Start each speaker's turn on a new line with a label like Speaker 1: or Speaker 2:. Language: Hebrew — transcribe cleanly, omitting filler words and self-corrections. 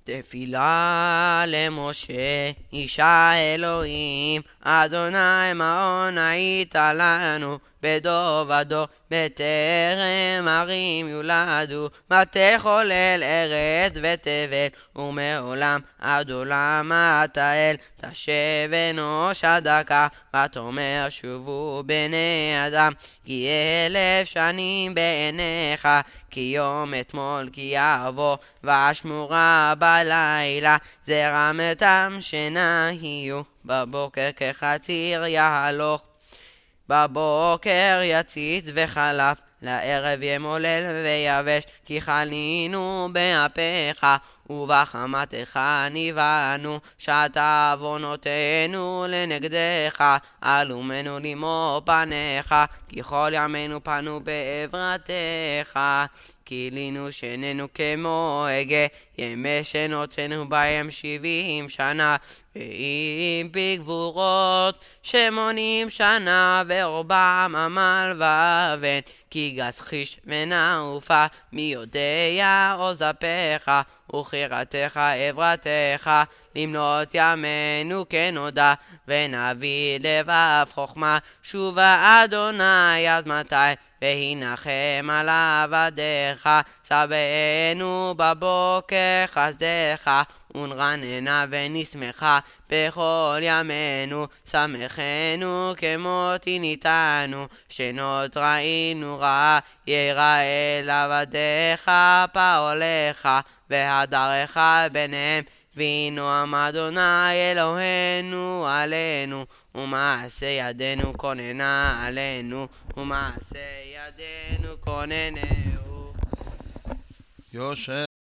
Speaker 1: תפילה למשה, אישה אלוהים, אדוני מעון היית לנו, בדור ודור, בטרם ערים יולדו, ותחולל ארץ ותבל, ומעולם עד עולם אתה אל, תשב אנוש הדקה, ותאמר שובו בני אדם, כי 1000 שנים בעיניך, כי יום אתמול כי יבוא, והשמורה בלילה, זרמתם שינה יהיו, בבוקר כחציר יהלוך, בבוקר יציץ וחלף, לערב ימולל ויבש, כי חלינו באפיך, ובחמתך ניבאנו, שעת עוונותינו לנגדך, אלומנו לאמור פניך, כי כל ימינו פנו בעברתך, כילינו שננו כמו הגה, ימי שנותנו בהם 70 שנה, ואם בגבורות 80 שנה, ורובם עמל ואבן, כי גס חיש ונעופה, מי יודע עוז אפיך, וחירתך עברתך, למנות ימינו כנודע, ונביא לבב חוכמה, שובה אדוני עד מתי, והנחם על עבדיך, צבאנו בבוקר חסדך, ונרננה ונשמחה בכל ימינו, שמחנו כמו תיניתנו, שנות ראינו רעה, יראה לעבדיך פעולך, והדרך ביניהם, וינועם אדוני אלוהינו עלינו, ומעשה ידינו כוננה עלינו, ומעשה ידינו כוננהו.
Speaker 2: יושב